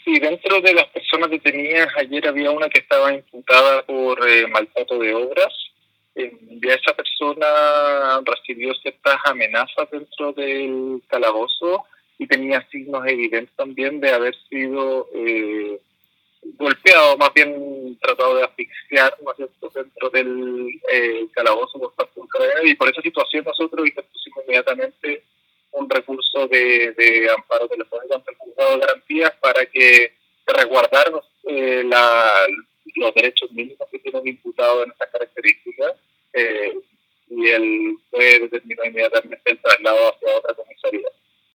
Sí, dentro de las personas detenidas, ayer había una que estaba imputada por maltrato de obras. Ya esa persona recibió ciertas amenazas dentro del calabozo y tenía signos evidentes también de haber sido golpeado, más bien tratado de asfixiar, ¿no es cierto?, dentro del calabozo por parte de un carabinero, y por esa situación nosotros interpusimos inmediatamente un recurso de amparo telefónico ante el juzgado de garantías para que resguardar los derechos mínimos que tiene un imputado en estas características, y el juez determinó inmediatamente el traslado hacia otra comisaría.